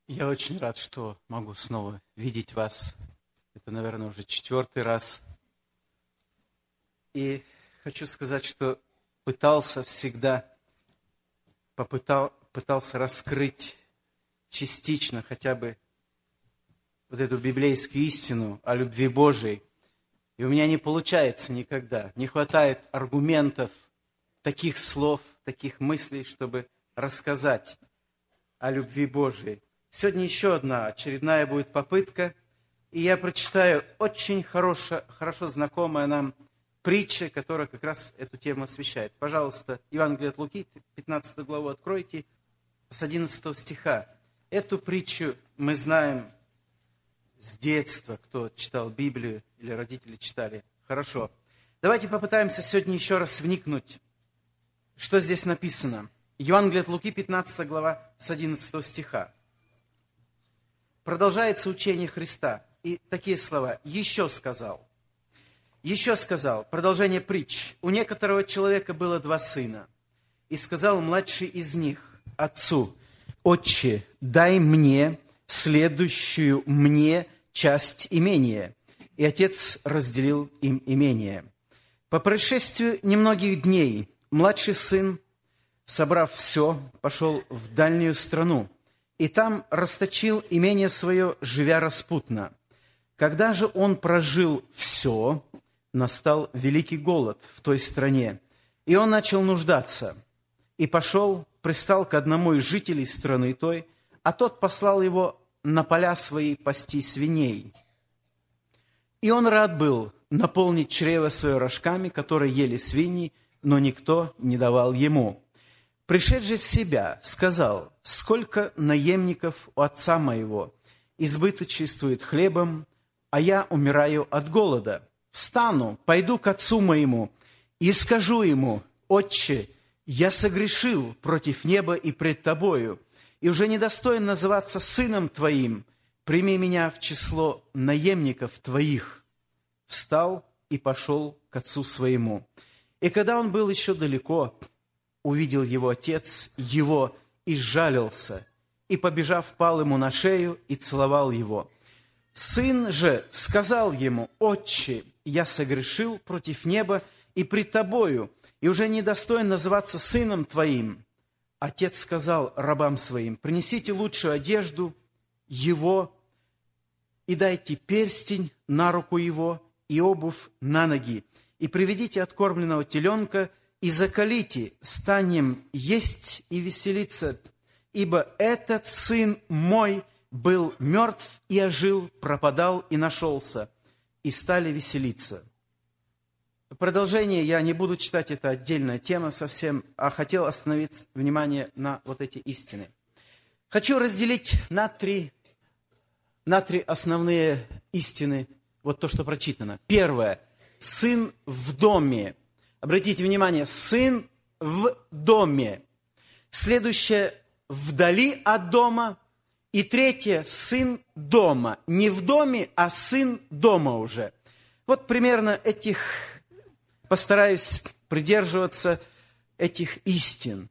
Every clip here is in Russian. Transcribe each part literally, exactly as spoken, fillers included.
Я очень рад, что могу снова видеть вас. Это, наверное, уже четвертый раз. И хочу сказать, что пытался всегда, попытал, пытался раскрыть частично хотя бы вот эту библейскую истину о любви Божией. И у меня не получается никогда. Не хватает аргументов, таких слов, таких мыслей, чтобы рассказать о любви Божией. Сегодня еще одна очередная будет попытка, и я прочитаю очень хорошо, хорошо знакомая нам притча, которая как раз эту тему освещает. Пожалуйста, Евангелие от Луки, пятнадцатую главу откройте, с одиннадцатого стиха. Эту притчу мы знаем с детства, кто читал Библию или родители читали. Хорошо. Давайте попытаемся сегодня еще раз вникнуть, что здесь написано. Евангелие от Луки, пятнадцатая глава, с одиннадцатого стиха. Продолжается учение Христа. И такие слова. «Еще сказал». «Еще сказал». Продолжение притч. «У некоторого человека было два сына. И сказал младший из них отцу: Отче, дай мне следующую мне часть имения». И отец разделил им имение. По прошествию немногих дней младший сын, собрав все, пошел в дальнюю страну, и там расточил имение свое, живя распутно. Когда же он прожил все, настал великий голод в той стране, и он начал нуждаться. И пошел, пристал к одному из жителей страны той, а тот послал его на поля свои пасти свиней. И он рад был наполнить чрево свое рожками, которые ели свиньи, но никто не давал ему. Пришедший в себя, сказал: «Сколько наемников у отца моего избыточествует хлебом, а я умираю от голода. Встану, пойду к отцу моему и скажу ему: Отче, я согрешил против неба и пред тобою, и уже недостоин называться сыном твоим. Прими меня в число наемников твоих». Встал и пошел к отцу своему. И когда он был еще далеко, увидел его отец его и сжалился, и, побежав, пал ему на шею и целовал его. Сын же сказал ему: «Отче, я согрешил против неба и пред тобою, и уже недостоин называться сыном твоим». Отец сказал рабам своим: «Принесите лучшую одежду его и дайте перстень на руку его и обувь на ноги, и приведите откормленного теленка, и заколите, станем есть и веселиться, ибо этот сын мой был мертв и ожил, пропадал и нашелся». И стали веселиться. Продолжение я не буду читать, это отдельная тема совсем, а хотел остановить внимание на вот эти истины. Хочу разделить на три, на три основные истины, вот то, что прочитано. Первое. Сын в доме. Обратите внимание, сын в доме. Следующее, вдали от дома. И третье, сын дома. Не в доме, а сын дома уже. Вот примерно этих, постараюсь придерживаться этих истин.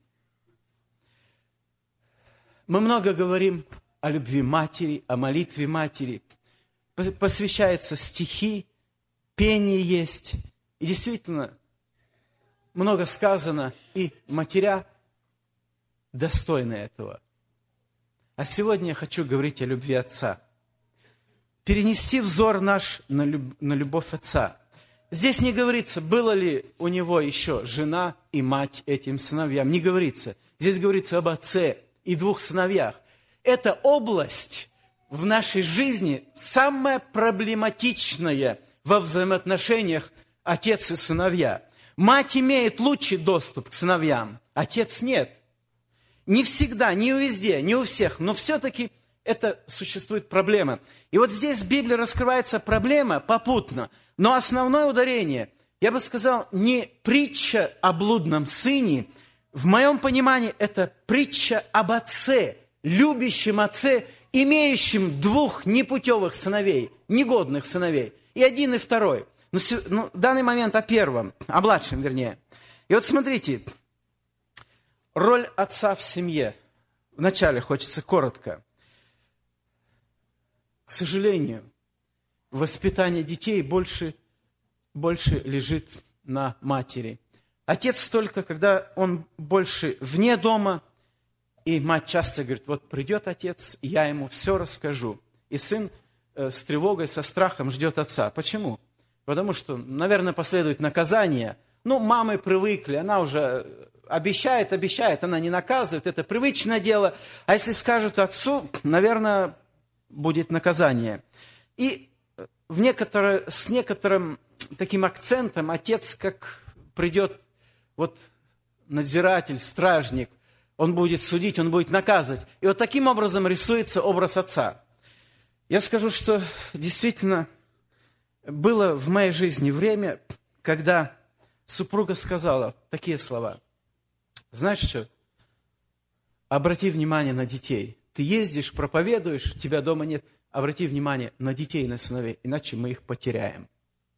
Мы много говорим о любви матери, о молитве матери. Посвящаются стихи, пение есть. И действительно, много сказано, и матеря достойны этого. А сегодня я хочу говорить о любви Отца. Перенести взор наш на, люб... на любовь Отца. Здесь не говорится, было ли у него еще жена и мать этим сыновьям. Не говорится. Здесь говорится об Отце и двух сыновьях. Эта область в нашей жизни самая проблематичная во взаимоотношениях отец и сыновья. Мать имеет лучший доступ к сыновьям, отец нет. Не всегда, не везде, не у всех, но все-таки это существует проблема. И вот здесь в Библии раскрывается проблема попутно, но основное ударение, я бы сказал, не притча о блудном сыне, в моем понимании это притча об отце, любящем отце, имеющем двух непутевых сыновей, негодных сыновей, и один, и второй. Ну, ну, в данный момент о первом, о младшем, вернее. И вот смотрите, роль отца в семье. Вначале хочется коротко. к сожалению, воспитание детей больше, больше лежит на матери. Отец только, когда он больше вне дома, и мать часто говорит, вот придет отец, я ему все расскажу. И сын э, с тревогой, со страхом ждет отца. Почему? Потому что, наверное, последует наказание. Ну, мамы привыкли, она уже обещает, обещает, она не наказывает, это привычное дело. А если скажут отцу, наверное, будет наказание. И в некоторое, с некоторым таким акцентом отец, как придет вот надзиратель, стражник, он будет судить, он будет наказывать. И вот таким образом рисуется образ отца. Я скажу, что действительно было в моей жизни время, когда супруга сказала такие слова. Знаешь что? Обрати внимание на детей. Ты ездишь, проповедуешь, тебя дома нет. Обрати внимание на детей, на сыновей, иначе мы их потеряем.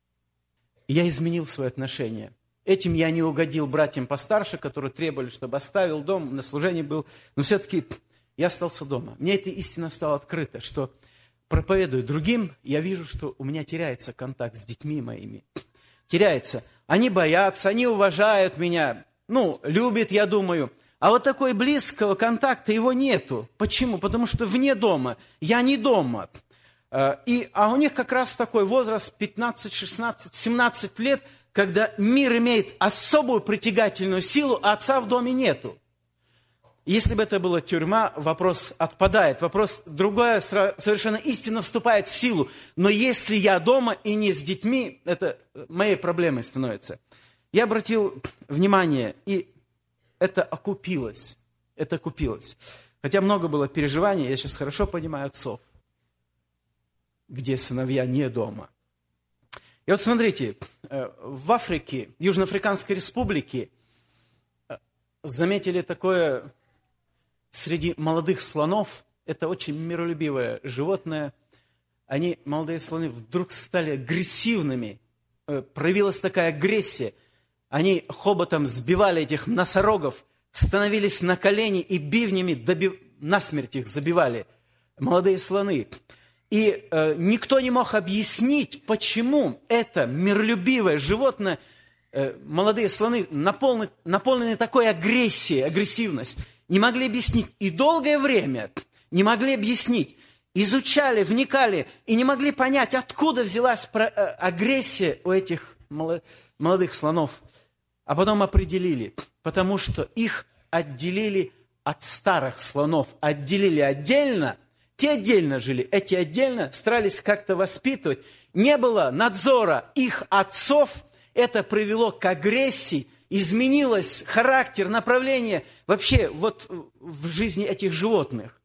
И я изменил свое отношение. Этим я не угодил братьям постарше, которые требовали, чтобы оставил дом, на служении был. Но все-таки я остался дома. Мне эта истина стала открыта, что проповедуя другим, я вижу, что у меня теряется контакт с детьми моими. Теряется. Они боятся, они уважают меня. Ну, любят, я думаю. А вот такой близкого контакта его нету. Почему? Потому что вне дома. Я не дома. И, а у них как раз такой возраст пятнадцать, шестнадцать, семнадцать лет, когда мир имеет особую притягательную силу, а отца в доме нету. Если бы это была тюрьма, вопрос отпадает. Вопрос другой, совершенно истинно вступает в силу. Но если я дома и не с детьми, это моей проблемой становится. Я обратил внимание, и это окупилось. Это окупилось. Хотя много было переживаний, я сейчас хорошо понимаю отцов, где сыновья не дома. И вот смотрите, в Африке, Южноафриканской республике, заметили такое среди молодых слонов, это очень миролюбивое животное, они, молодые слоны, вдруг стали агрессивными, проявилась такая агрессия, они хоботом сбивали этих носорогов, становились на колени и бивнями добив... насмерть их забивали, молодые слоны. И э, никто не мог объяснить, почему это миролюбивое животное, э, молодые слоны, наполнены, наполнены такой агрессией, агрессивностью, не могли объяснить. И долгое время не могли объяснить. Изучали, вникали и не могли понять, откуда взялась про, э, агрессия у этих молодых слонов. А потом определили, потому что их отделили от старых слонов, отделили отдельно. Те отдельно жили, эти отдельно старались как-то воспитывать. Не было надзора их отцов, это привело к агрессии, изменилось характер, направление вообще вот в жизни этих животных.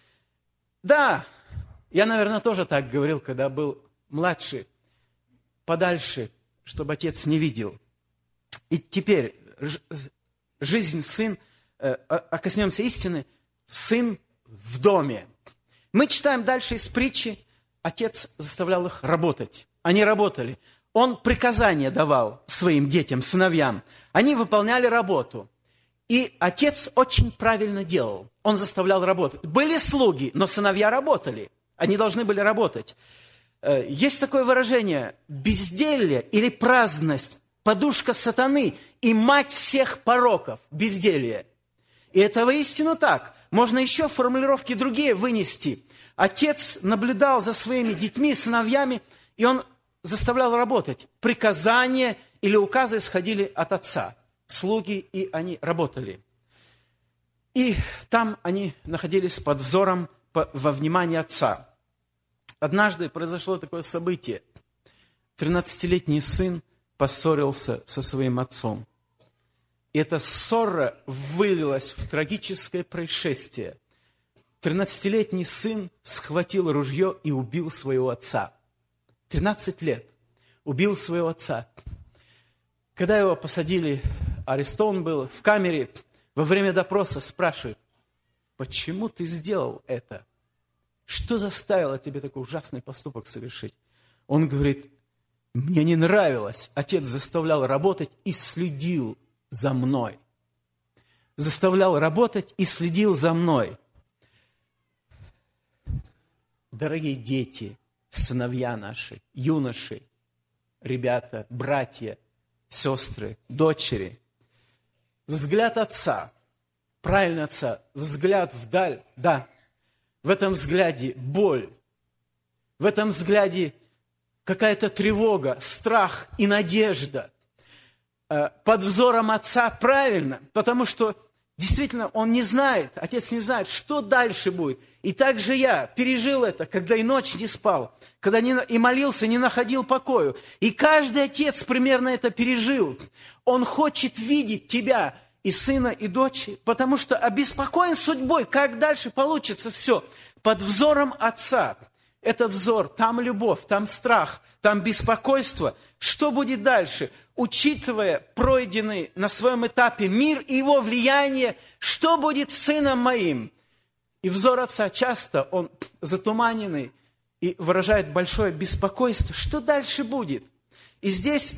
Да, я, наверное, тоже так говорил, когда был младший, подальше, чтобы отец не видел. И теперь жизнь, сын, а коснемся истины, сын в доме. Мы читаем дальше из притчи, отец заставлял их работать. Они работали. Он приказания давал своим детям, сыновьям. Они выполняли работу. И отец очень правильно делал. Он заставлял работать. Были слуги, но сыновья работали. Они должны были работать. Есть такое выражение: безделье или праздность, подушка сатаны и мать всех пороков, безделье. И это воистину так. Можно еще формулировки другие вынести. Отец наблюдал за своими детьми, сыновьями, и он заставлял работать. Приказания или указы исходили от отца. Слуги, и они работали. И там они находились под взором, во внимании отца. Однажды произошло такое событие. тринадцатилетний сын поссорился со своим отцом. И эта ссора вылилась в трагическое происшествие. тринадцатилетний сын схватил ружье и убил своего отца. тринадцать лет. Убил своего отца. Когда его посадили, арестован был, в камере, во время допроса спрашивают: почему ты сделал это? Что заставило тебя такой ужасный поступок совершить? Он говорит: мне не нравилось. Отец заставлял работать и следил за мной. Заставлял работать и следил за мной. Дорогие дети, сыновья наши, юноши, ребята, братья, сестры, дочери, взгляд отца, правильно отца, взгляд вдаль, да, в этом взгляде боль, в этом взгляде какая-то тревога, страх и надежда. Под взором отца правильно, потому что действительно он не знает, отец не знает, что дальше будет. И так же я пережил это, когда и ночь не спал, когда не, и молился, не находил покою. И каждый отец примерно это пережил. Он хочет видеть тебя, и сына, и дочь, потому что обеспокоен судьбой, как дальше получится все. Под взором отца. Этот взор, там любовь, там страх, там беспокойство. Что будет дальше? Учитывая пройденный на своем этапе мир и его влияние, что будет с сыном моим? И взор отца часто, он затуманенный и выражает большое беспокойство. Что дальше будет? И здесь,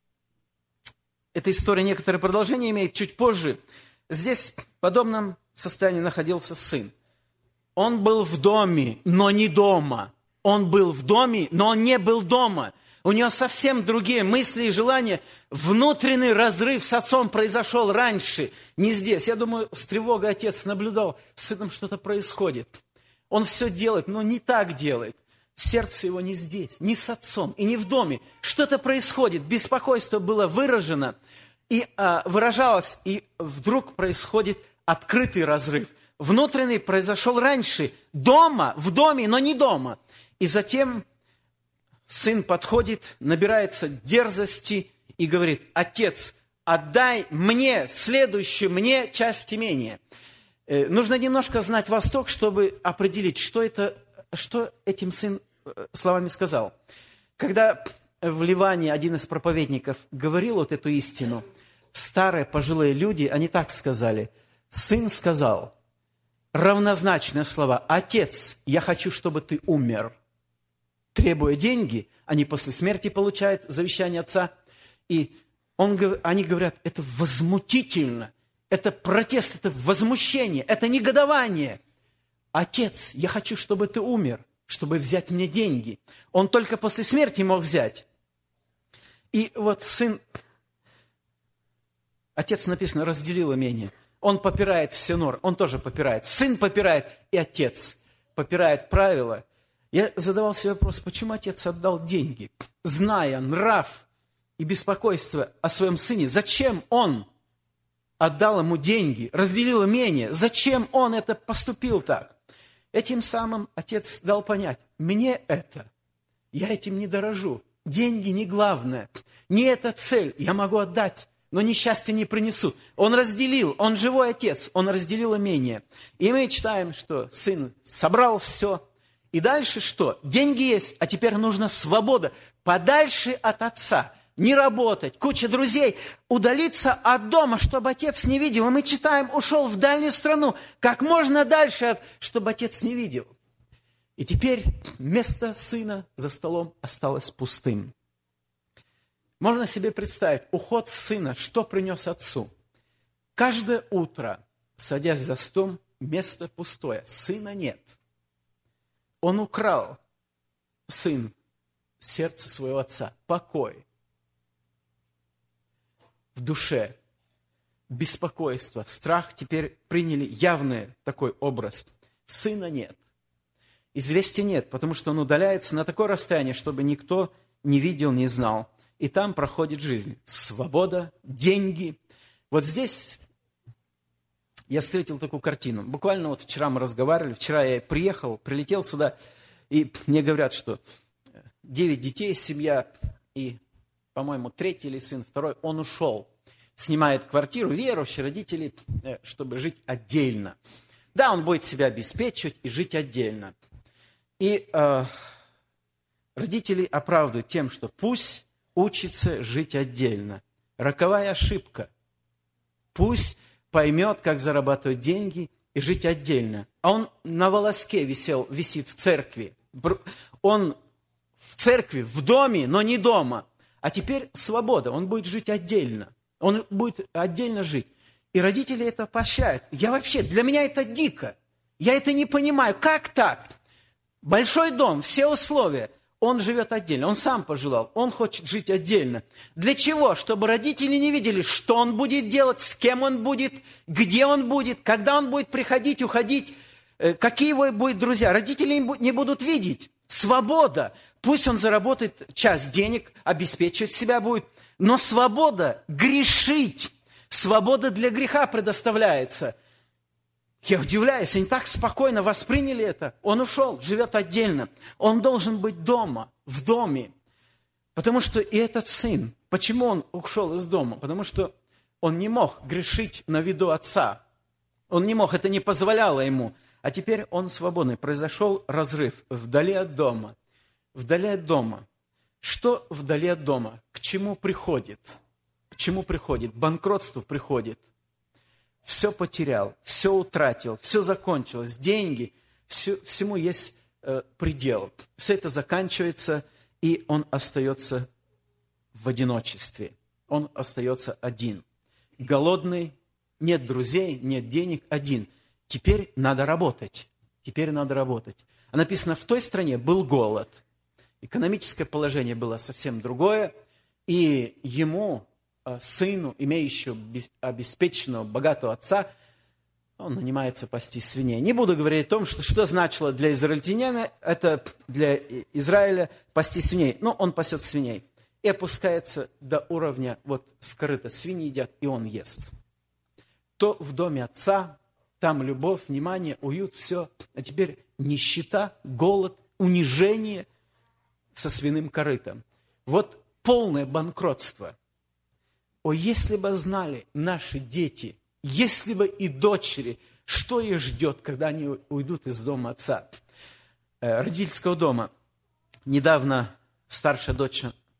эта история некоторое продолжение имеет чуть позже. Здесь в подобном состоянии находился сын. Он был в доме, но не дома. Он был в доме, но он не был дома. У него совсем другие мысли и желания. Внутренний разрыв с отцом произошел раньше, не здесь. Я думаю, с тревогой отец наблюдал, с сыном что-то происходит. Он все делает, но не так делает. Сердце его не здесь, не с отцом и не в доме. Что-то происходит, беспокойство было выражено и а, выражалось, и вдруг происходит открытый разрыв. Внутренний произошел раньше, дома, в доме, но не дома. И затем сын подходит, набирается дерзости и говорит: отец, отдай мне, следующую мне часть имения. Э, нужно немножко знать Восток, чтобы определить, что, это, что этим сын словами сказал. Когда в Ливане один из проповедников говорил вот эту истину, старые пожилые люди, они так сказали: сын сказал равнозначные слова: отец, я хочу, чтобы ты умер. Требуя деньги, они после смерти получают завещание отца. И он, они говорят, это возмутительно, это протест, это возмущение, это негодование. Отец, я хочу, чтобы ты умер, чтобы взять мне деньги. Он только после смерти мог взять. И вот сын, отец, написано, разделил имение. Он попирает все нормы, он тоже попирает. Сын попирает, и отец попирает правила. Я задавал себе вопрос, почему отец отдал деньги, зная нрав и беспокойство о своем сыне. Зачем он отдал ему деньги, разделил имение? Зачем он это поступил так? Этим самым отец дал понять, мне это, я этим не дорожу. Деньги не главное, не это цель, я могу отдать, но несчастья не принесут. Он разделил, он живой отец, он разделил имение. И мы читаем, что сын собрал все. И дальше что? Деньги есть, а теперь нужна свобода. Подальше от отца. Не работать, куча друзей. Удалиться от дома, чтобы отец не видел. И мы читаем, ушел в дальнюю страну. Как можно дальше, чтобы отец не видел. И теперь место сына за столом осталось пустым. Можно себе представить, уход сына, что принес отцу. Каждое утро, садясь за стол, место пустое, сына нет. Он украл, сын, сердце своего отца, покой в душе, беспокойство, страх теперь приняли явный такой образ. Сына нет, известия нет, потому что он удаляется на такое расстояние, чтобы никто не видел, не знал. И там проходит жизнь. Свобода, деньги. Вот здесь я встретил такую картину. Буквально вот вчера мы разговаривали, вчера я приехал, прилетел сюда, и мне говорят, что девять детей, семья, и, по-моему, третий или сын, второй, он ушел. Снимает квартиру, верующие родители, чтобы жить отдельно. Да, он будет себя обеспечивать и жить отдельно. И э, родители оправдывают тем, что пусть учится жить отдельно. Роковая ошибка. Пусть поймет, как зарабатывать деньги и жить отдельно. А он на волоске висел, висит в церкви. Он в церкви, в доме, но не дома. А теперь свобода, он будет жить отдельно. Он будет отдельно жить. И родители это поощряют. Я вообще, для меня это дико. Я это не понимаю. Как так? Большой дом, все условия. Он живет отдельно, он сам пожелал, он хочет жить отдельно. Для чего? Чтобы родители не видели, что он будет делать, с кем он будет, где он будет, когда он будет приходить, уходить, какие его будут друзья. Родители не будут видеть. Свобода. Пусть он заработает часть денег, обеспечивать себя будет. Но свобода грешить, свобода для греха предоставляется. Я удивляюсь, они так спокойно восприняли это. Он ушел, живет отдельно. Он должен быть дома, в доме. Потому что и этот сын, почему он ушел из дома? Потому что он не мог грешить на виду отца. Он не мог, это не позволяло ему. А теперь он свободный. Произошел разрыв вдали от дома. Вдали от дома. Что вдали от дома? К чему приходит? К чему приходит? Банкротство приходит. Все потерял, все утратил, все закончилось, деньги, все, всему есть э, предел. Все это заканчивается, и он остается в одиночестве. Он остается один. Голодный, нет друзей, нет денег, один. Теперь надо работать. Теперь надо работать. А написано, в той стране был голод. Экономическое положение было совсем другое, и ему... сыну, имеющему обеспеченного, богатого отца, он нанимается пасти свиней. Не буду говорить о том, что, что значило для израильтянина, это для Израиля пасти свиней. Но он пасет свиней и опускается до уровня, вот с корыта свиньи едят, и он ест. То в доме отца, там любовь, внимание, уют, все. А теперь нищета, голод, унижение со свиным корытом. Вот полное банкротство. О, если бы знали наши дети, если бы и дочери, что их ждет, когда они уйдут из дома отца, э, родительского дома. Недавно старшая дочь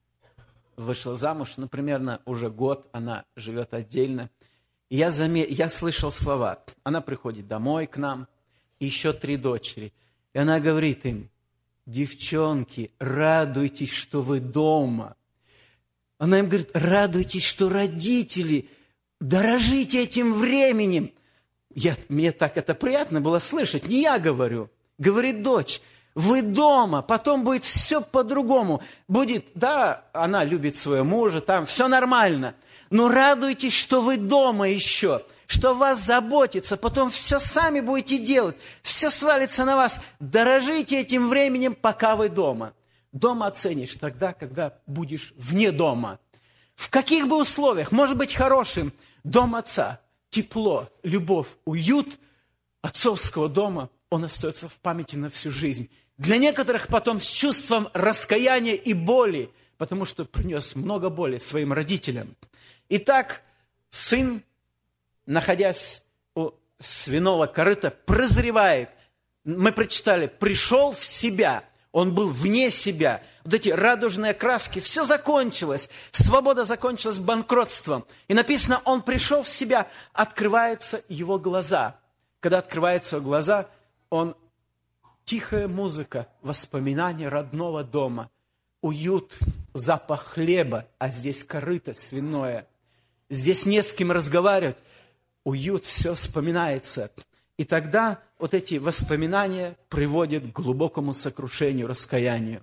вышла замуж, ну, примерно уже год, она живет отдельно. И я, заме... я слышал слова, она приходит домой к нам, еще три дочери, и она говорит им, девчонки, радуйтесь, что вы дома. Она им говорит, радуйтесь, что родители, дорожите этим временем. Я, мне так это приятно было слышать, не я говорю. Говорит дочь, вы дома, потом будет все по-другому. Будет, да, она любит своего мужа, там все нормально. Но радуйтесь, что вы дома еще, что вас заботится, потом все сами будете делать, все свалится на вас. Дорожите этим временем, пока вы дома. Дома оценишь тогда, когда будешь вне дома. В каких бы условиях, может быть хорошим, дом отца, тепло, любовь, уют отцовского дома, он остается в памяти на всю жизнь. Для некоторых потом с чувством раскаяния и боли, потому что принес много боли своим родителям. Итак, сын, находясь у свиного корыта, прозревает. Мы прочитали, пришел в себя. Он был вне себя. Вот эти радужные краски, все закончилось. Свобода закончилась банкротством. И написано, он пришел в себя, открываются его глаза. Когда открываются его глаза, он тихая музыка, воспоминания родного дома, уют, запах хлеба, а здесь корыто свиное. Здесь не с кем разговаривать. Уют, все вспоминается. И тогда вот эти воспоминания приводят к глубокому сокрушению, раскаянию.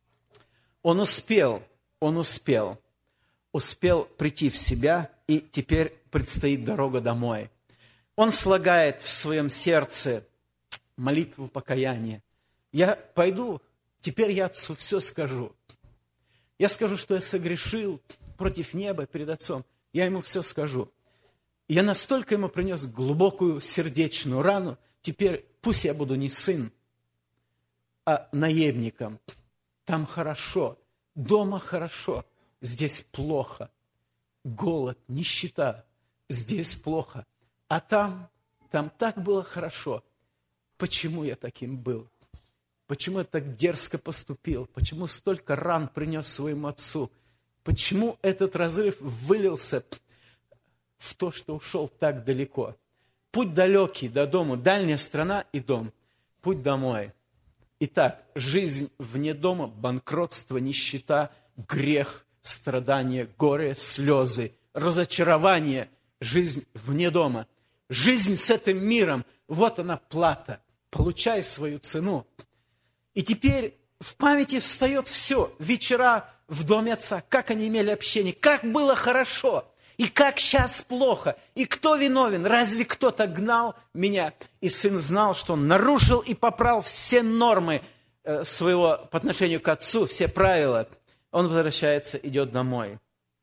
Он успел, он успел, успел прийти в себя, и теперь предстоит дорога домой. Он слагает в своем сердце молитву покаяния. Я пойду, теперь я отцу все скажу. Я скажу, что я согрешил против неба перед отцом. Я ему все скажу. Я настолько ему принес глубокую сердечную рану, теперь пусть я буду не сын, а наемником. Там хорошо, дома хорошо, здесь плохо. Голод, нищета, здесь плохо. А там, там так было хорошо. Почему я таким был? Почему я так дерзко поступил? Почему столько ран принес своему отцу? Почему этот разрыв вылился в то, что ушел так далеко? Путь далекий до дома, дальняя страна и дом. Путь домой. Итак, жизнь вне дома, банкротство, нищета, грех, страдания, горе, слезы, разочарование. Жизнь вне дома. Жизнь с этим миром. Вот она плата. Получай свою цену. И теперь в памяти встает все. Вечера в доме отца, как они имели общение, как было хорошо, и как сейчас плохо, и кто виновен, разве кто-то гнал меня? И сын знал, что он нарушил и попрал все нормы своего по отношению к отцу, все правила. Он возвращается, идет домой.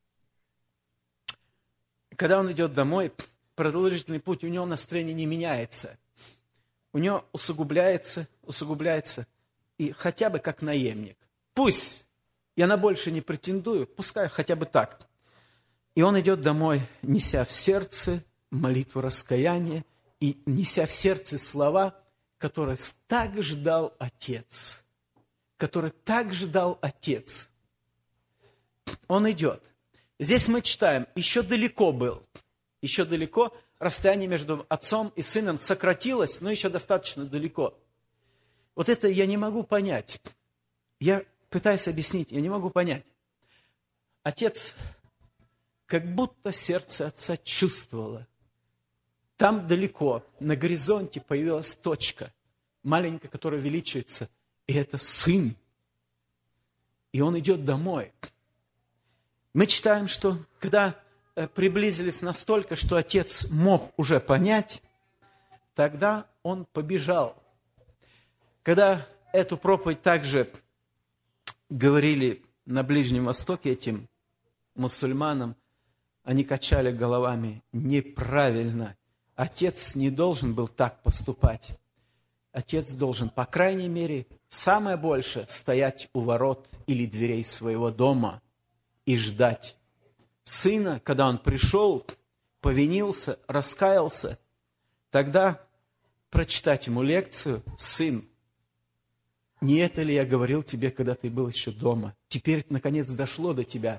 Когда он идет домой, продолжительный путь, у него настроение не меняется. У него усугубляется, усугубляется, и хотя бы как наемник. Пусть я на больше не претендую, пускай хотя бы так. И он идет домой, неся в сердце молитву раскаяния и неся в сердце слова, которые так ждал отец. Которые так ждал отец. Он идет. Здесь мы читаем, еще далеко был. Еще далеко, расстояние между отцом и сыном сократилось, но еще достаточно далеко. Вот это я не могу понять. Я пытаюсь объяснить, я не могу понять. Отец, как будто сердце отца чувствовало. Там далеко, на горизонте появилась точка, маленькая, которая увеличивается, и это сын. И он идет домой. Мы читаем, что когда приблизились настолько, что отец мог уже понять, тогда он побежал. Когда эту проповедь также говорили на Ближнем Востоке этим мусульманам, они качали головами: неправильно. Отец не должен был так поступать. Отец должен, по крайней мере, самое большее, стоять у ворот или дверей своего дома и ждать сына, когда он пришел, повинился, раскаялся, тогда прочитать ему лекцию: сын, не это ли я говорил тебе, когда ты был еще дома? Теперь, наконец, дошло до тебя.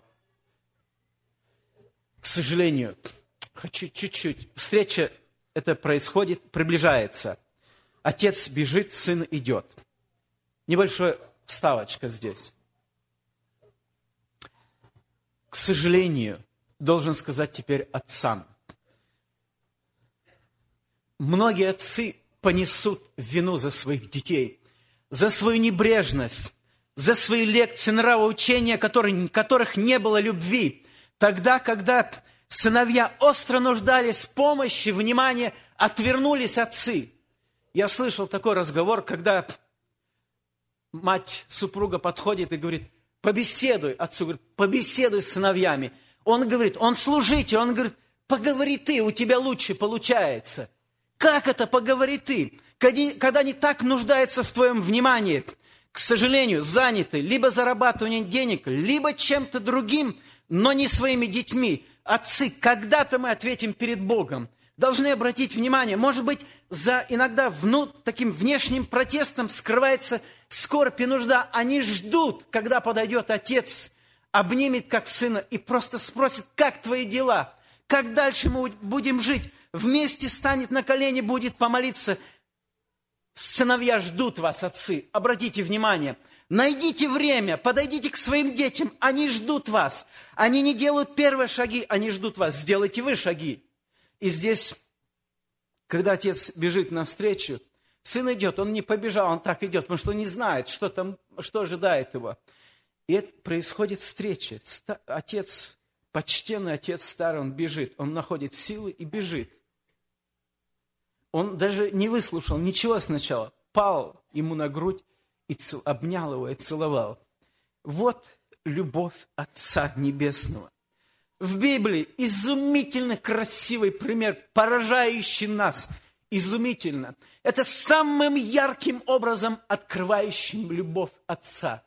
К сожалению, хочу чуть-чуть. Встреча это происходит, приближается. Отец бежит, сын идет. Небольшая вставочка здесь. К сожалению, должен сказать теперь отцам. Многие отцы понесут вину за своих детей, за свою небрежность, за свои лекции нравоучения, которых, которых не было любви. Тогда, когда сыновья остро нуждались в помощи, внимания, отвернулись отцы. Я слышал такой разговор, когда мать супруга подходит и говорит: побеседуй, отцу говорит, побеседуй с сыновьями. Он говорит, он служитель, он говорит, поговори ты, у тебя лучше получается. Как это поговори ты? Когда, когда они так нуждаются в твоем внимании, к сожалению, заняты либо зарабатыванием денег, либо чем-то другим, но не своими детьми. Отцы, когда-то мы ответим перед Богом. Должны обратить внимание, может быть, за иногда вну, таким внешним протестом скрывается скорбь и нужда. Они ждут, когда подойдет отец, обнимет как сына и просто спросит: как твои дела? Как дальше мы будем жить? Вместе станет на колени, будет помолиться. Сыновья ждут вас, отцы. Обратите внимание. Найдите время, подойдите к своим детям. Они ждут вас. Они не делают первые шаги, они ждут вас. Сделайте вы шаги. И здесь, когда отец бежит навстречу, сын идет, он не побежал, он так идет, потому что он не знает, что там, что ожидает его. И это происходит встреча. Отец, почтенный отец старый, он бежит, он находит силы и бежит. Он даже не выслушал ничего сначала, пал ему на грудь и цел, обнял его и целовал. Вот любовь Отца Небесного. В Библии изумительно красивый пример, поражающий нас. Изумительно. Это самым ярким образом открывающим любовь Отца.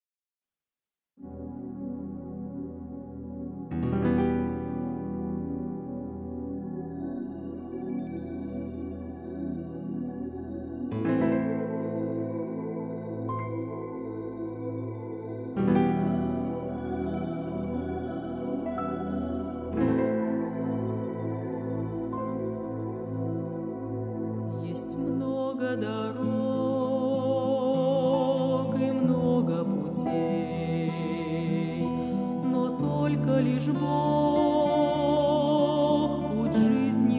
Дорог и много путей, но только лишь Бог путь жизни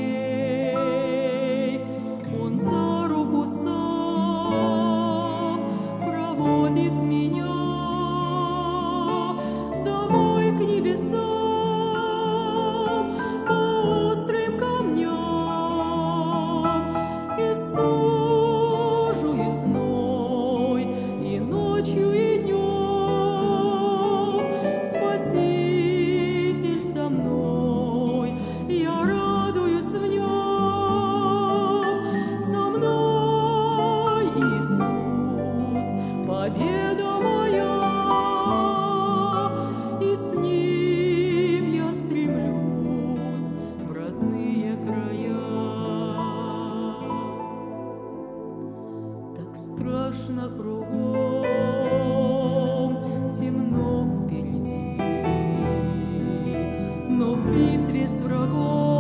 моей. Он за руку сам стужу и зной, и ночью, и днем. Спаситель со мной, я радуюсь в нем. Со мной Иисус, победа моя, и с Ним я стремлюсь в родные края. Так страшно кругом, темно впереди, но в битве с врагом